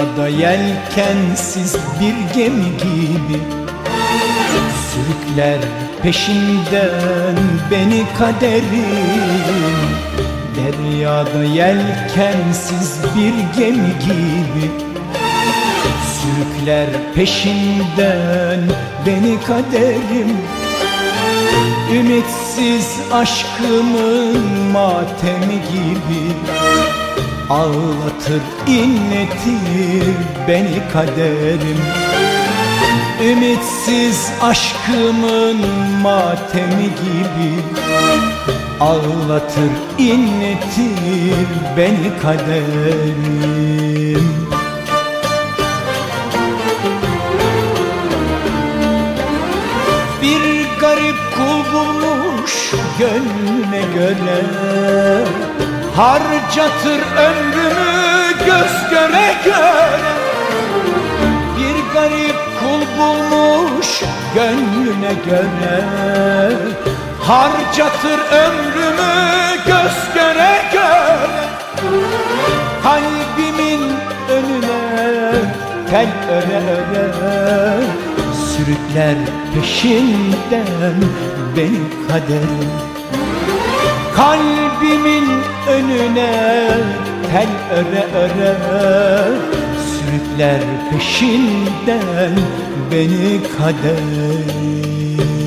Deryada yelkensiz bir gemi gibi sürükler peşinden beni kaderim. Deryada yelkensiz bir gemi gibi sürükler peşinden beni kaderim. Ümitsiz aşkımın matemi gibi ağlatır, inletir beni kaderim. Ümitsiz aşkımın matemi gibi ağlatır, inletir beni kaderim. Bir garip kul bulmuş gönlüne göre, harcatır ömrümü göz göre göre. Bir garip kul bulmuş gönlüne göre, harcatır ömrümü göz göre göre. Kalbimin önüne tel öre öre sürükler peşinden benim kaderim. Kalbimin önüne tel öre öre sürükler peşinden beni kaderim.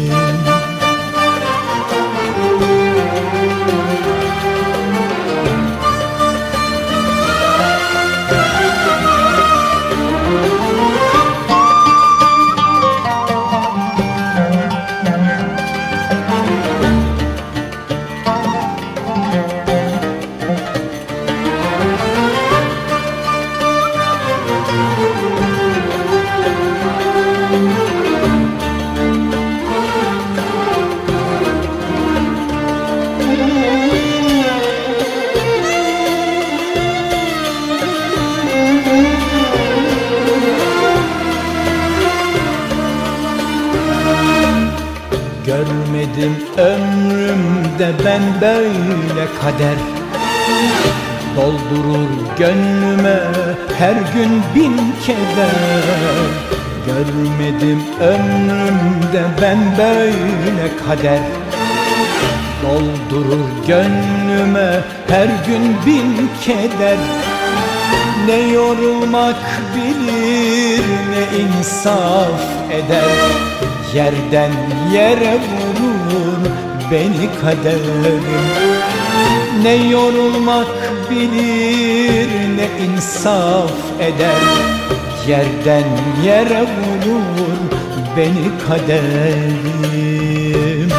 Görmedim ömrümde ben böyle kader, doldurur gönlüme her gün bin keder. Görmedim ömrümde ben böyle kader, doldurur gönlüme her gün bin keder. Ne yorulmak bilir ne insaf eder, yerden yere vurur beni kaderim. Ne yorulmak bilir ne insaf eder, yerden yere vurur beni kaderim.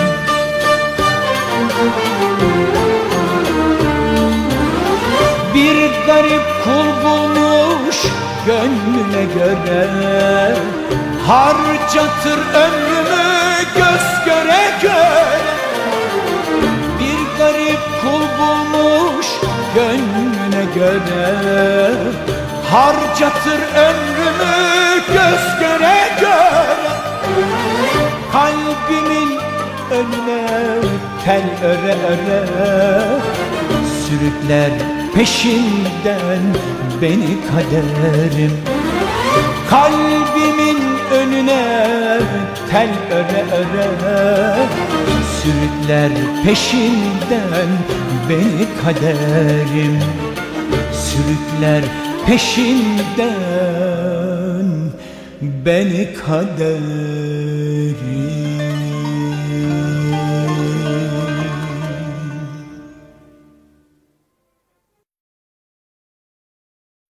Bir garip kul bulmuş gönlüne göre, harcatır ömrümü göz göre göre. Bir garip kul bulmuş gönlüne göre, harcatır ömrümü göz göre göre. Kalbimin önüne tel öre öre sürükler peşinden beni kaderim. Kalbimin önüne tel öre öre sürükler peşinden beni kaderim. Sürükler peşinden beni kaderim.